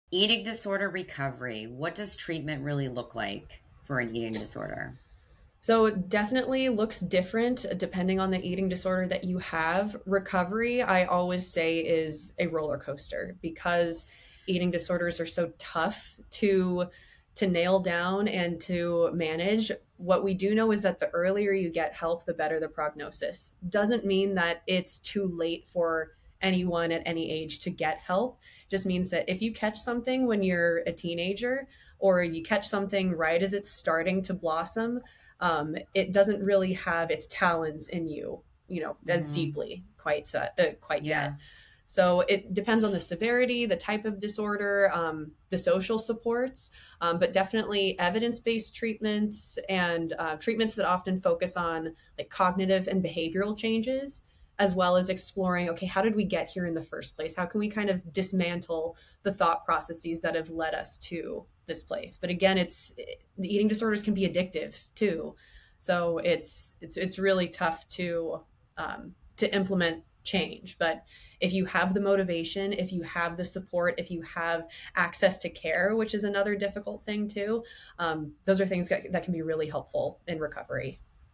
Eating disorder recovery. What does treatment really look like for an eating disorder? So it definitely looks different depending on the eating disorder that you have. Recovery, I always say, is a roller coaster because eating disorders are so tough to nail down and to manage. What we do know is that the earlier you get help, the better the prognosis. Doesn't mean that it's too late for anyone at any age to get help. Just means that if you catch something when you're a teenager or you catch something right as it's starting to blossom, it doesn't really have its talons in you, as Hmm. deeply quite yet. Yeah. So it depends on the severity, the type of disorder, the social supports, but definitely evidence-based treatments and treatments that often focus on like cognitive and behavioral changes, as well as exploring, okay, how did we get here in the first place? How can we kind of dismantle the thought processes that have led us to this place? But again, the eating disorders can be addictive too, so it's really tough to implement change. But if you have the motivation, if you have the support, if you have access to care, which is another difficult thing too, those are things that can be really helpful in recovery.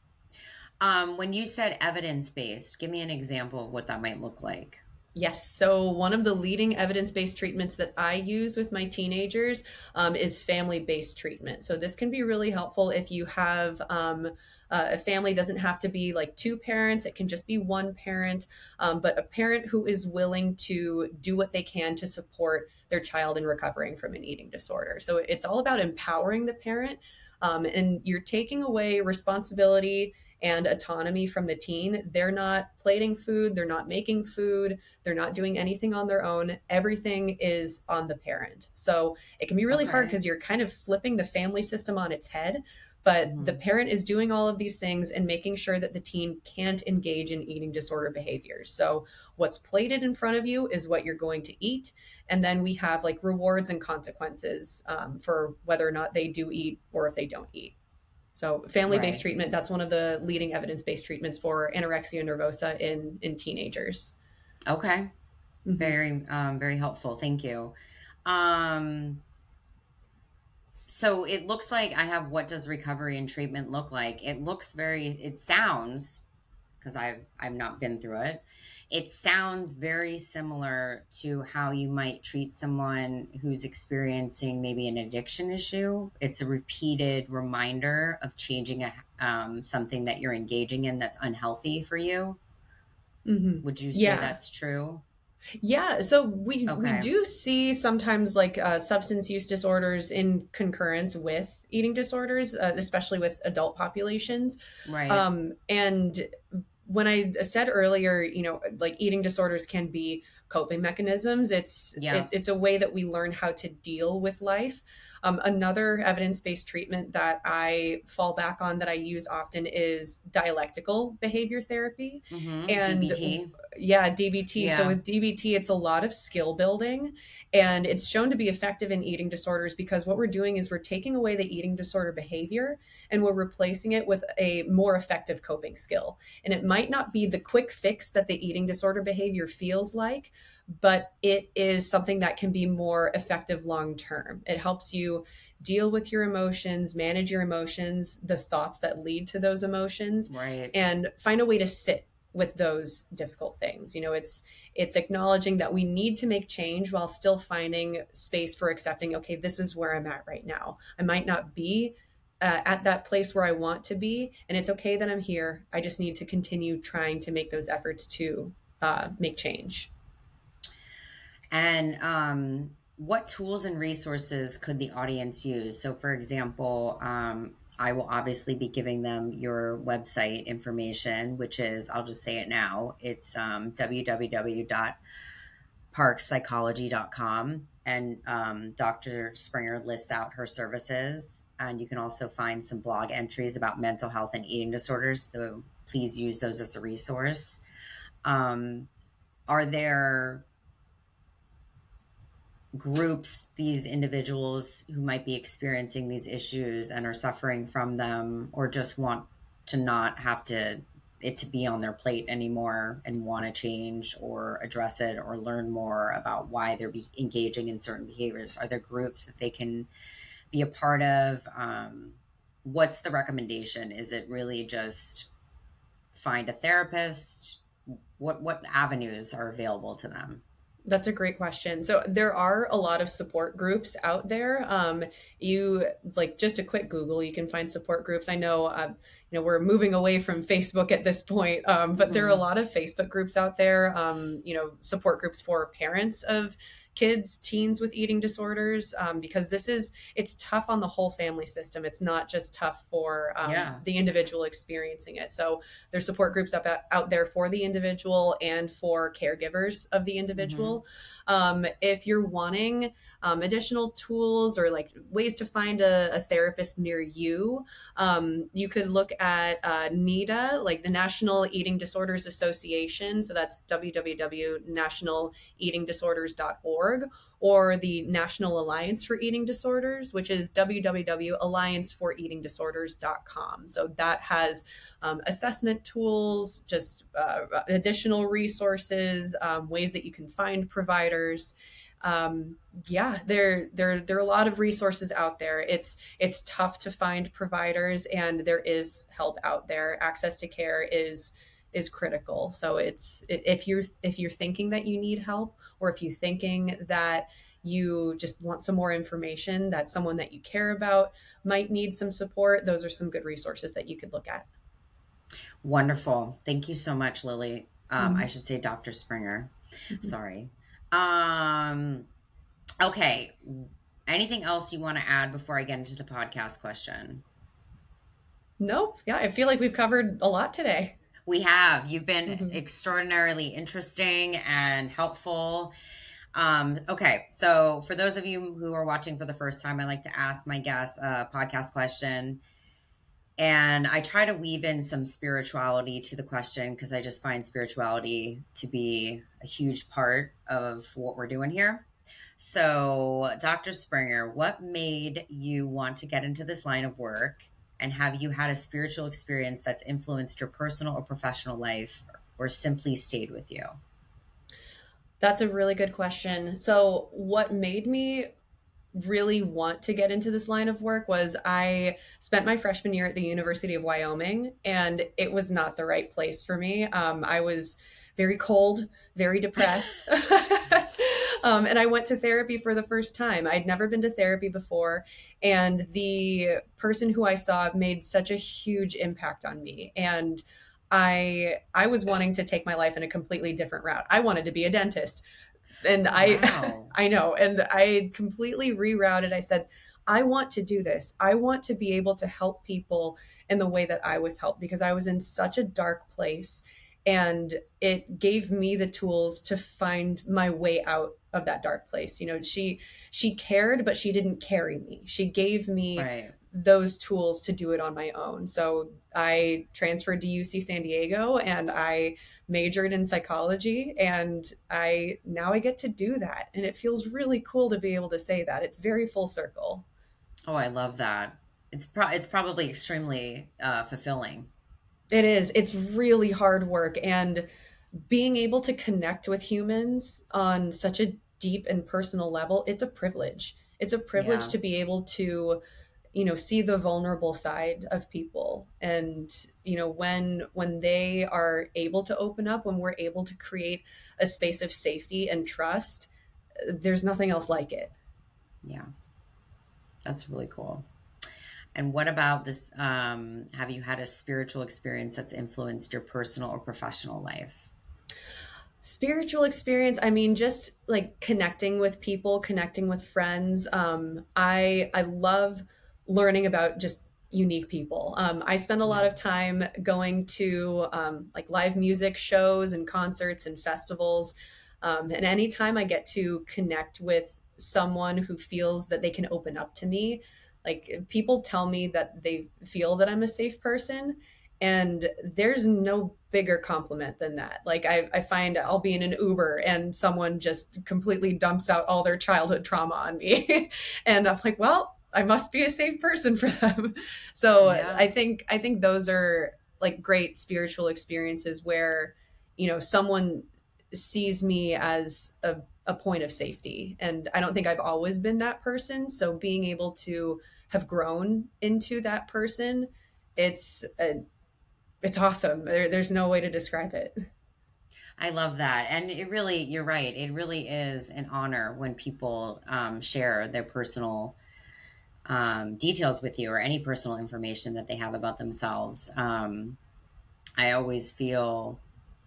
When you said evidence based, give me an example of what that might look like. Yes. So, one of the leading evidence based treatments that I use with my teenagers is family based treatment. So, this can be really helpful if you have a family, doesn't have to be like two parents, it can just be one parent, but a parent who is willing to do what they can to support their child in recovering from an eating disorder. So, it's all about empowering the parent, and you're taking away responsibility and autonomy from the teen. They're not plating food, they're not making food, they're not doing anything on their own. Everything is on the parent. So it can be really hard Okay. because you're kind of flipping the family system on its head. But the Hmm. parent is doing all of these things and making sure that the teen can't engage in eating disorder behaviors. So, what's plated in front of you is what you're going to eat. And then we have like rewards and consequences for whether or not they do eat or if they don't eat. So, family based Right. treatment, that's one of the leading evidence based treatments for anorexia nervosa in teenagers. Okay. Hmm. Very helpful. Thank you. Um, so it looks like I have what does recovery and treatment look like? It sounds, because I've not been through it. It sounds very similar to how you might treat someone who's experiencing maybe an addiction issue. It's a repeated reminder of changing something that you're engaging in that's unhealthy for you. Hmm. Would you say Yeah. that's true? Yeah. So we Okay. do see sometimes like substance use disorders in concurrence with eating disorders, especially with adult populations. Right. And when I said earlier, like eating disorders can be coping mechanisms. It's Yeah. it's it's a way that we learn how to deal with life. Another evidence-based treatment that I fall back on that I use often is dialectical behavior therapy, Mm-hmm. and DBT. yeah, DBT. So Yeah. with DBT, it's a lot of skill building, and it's shown to be effective in eating disorders because what we're doing is we're taking away the eating disorder behavior and we're replacing it with a more effective coping skill. And it might not be the quick fix that the eating disorder behavior feels like, but it is something that can be more effective long term. It helps you deal with your emotions, manage your emotions, the thoughts that lead to those emotions, Right. and find a way to sit with those difficult things. It's acknowledging that we need to make change while still finding space for accepting, okay, this is where I'm at right now. I might not be at that place where I want to be, and it's okay that I'm here. I just need to continue trying to make those efforts to make change. And what tools and resources could the audience use? So, for example, I will obviously be giving them your website information, which is, I'll just say it now, it's www.parkpsychology.com. And Dr. Springer lists out her services. And you can also find some blog entries about mental health and eating disorders. So please use those as a resource. Um, are there groups, these individuals who might be experiencing these issues and are suffering from them, or just want to not have to it to be on their plate anymore and want to change or address it or learn more about why they're engaging in certain behaviors? Are there groups that they can be a part of? What's the recommendation? Is it really just find a therapist? What avenues are available to them? That's a great question. So there are a lot of support groups out there. You like just a quick Google, you can find support groups. I know, we're moving away from Facebook at this point, but there are a Mm-hmm. lot of Facebook groups out there. Support groups for parents of kids, teens with eating disorders, because it's tough on the whole family system. It's not just tough for Yeah. the individual experiencing it. So there's support groups out there for the individual and for caregivers of the Mm-hmm. individual. If you're wanting additional tools or like ways to find a therapist near you, you could look at NEDA, like the National Eating Disorders Association. So that's www.nationaleatingdisorders.org, or the National Alliance for Eating Disorders, which is www.allianceforeatingdisorders.com. So that has assessment tools, just additional resources, ways that you can find providers. Yeah, there are a lot of resources out there. It's tough to find providers, and there is help out there. Access to care is critical. So if you're thinking that you need help, or if you're thinking that you just want some more information, that someone that you care about might need some support, those are some good resources that you could look at. Wonderful. Thank you so much, Lily. I Mhm. should say Dr. Springer. Mhm. Sorry. Um, okay. Anything else you want to add before I get into the podcast question? Nope. Yeah, I feel like we've covered a lot today. We have. You've been Mhm. extraordinarily interesting and helpful. Okay, so for those of you who are watching for the first time, I like to ask my guests a podcast question. And I try to weave in some spirituality to the question because I just find spirituality to be a huge part of what we're doing here. So, Dr. Springer, what made you want to get into this line of work? And have you had a spiritual experience that's influenced your personal or professional life or simply stayed with you? That's a really good question. So, what made me really want to get into this line of work was I spent my freshman year at the University of Wyoming, and it was not the right place for me. I was very cold, very depressed. And I went to therapy for the first time. I'd never been to therapy before. And the person who I saw made such a huge impact on me. And I was wanting to take my life in a completely different route. I wanted to be a dentist, and Oh, I wow. I know, and I completely rerouted. I said, I want to do this. I want to be able to help people in the way that I was helped, because I was in such a dark place, and it gave me the tools to find my way out of that dark place. She cared, but she didn't carry me. She gave me Right. those tools to do it on my own. So I transferred to UC San Diego, and I majored in psychology, and I get to do that, and it feels really cool to be able to say that. It's very full circle. Oh, I love that. It's probably extremely fulfilling. It is. It's really hard work, and being able to connect with humans on such a deep and personal level, it's a privilege. It's a privilege Yeah. to be able to see the vulnerable side of people. And when they are able to open up, when we're able to create a space of safety and trust, there's nothing else like it. Yeah. That's really cool. And what about this? Have you had a spiritual experience that's influenced your personal or professional life? Spiritual experience, I mean, just like connecting with people, connecting with friends. I love learning about just unique people. I spend a lot Yeah. of time going to like live music shows and concerts and festivals. And anytime I get to connect with someone who feels that they can open up to me, like people tell me that they feel that I'm a safe person, and there's no bigger compliment than that. Like I find I'll be in an Uber and someone just completely dumps out all their childhood trauma on me. And I'm like, well, I must be a safe person for them. So Yeah. I think those are like great spiritual experiences where, someone sees me as a point of safety. And I don't think I've always been that person. So being able to have grown into that person, it's it's awesome. There's no way to describe it. I love that. And it really, you're right. It really is an honor when people share their personal details with you or any personal information that they have about themselves. I always feel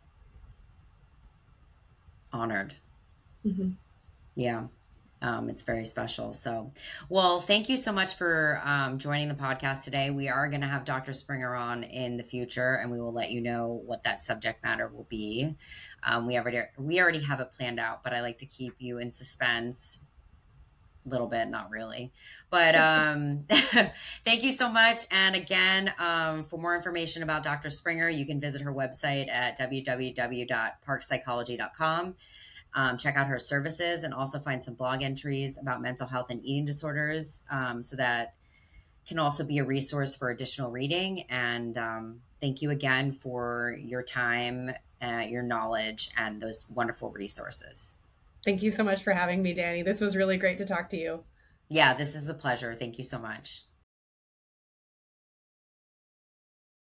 honored. Mm-hmm. Yeah. It's very special. So, well, thank you so much for joining the podcast today. We are going to have Dr. Springer on in the future, and we will let you know what that subject matter will be. We already have it planned out, but I like to keep you in suspense a little bit, not really. But thank you so much. And again, for more information about Dr. Springer, you can visit her website at www.parkpsychology.com. Check out her services and also find some blog entries about mental health and eating disorders, so that can also be a resource for additional reading. And thank you again for your time, your knowledge, and those wonderful resources. Thank you so much for having me, Danny. This was really great to talk to you. Yeah, this is a pleasure. Thank you so much.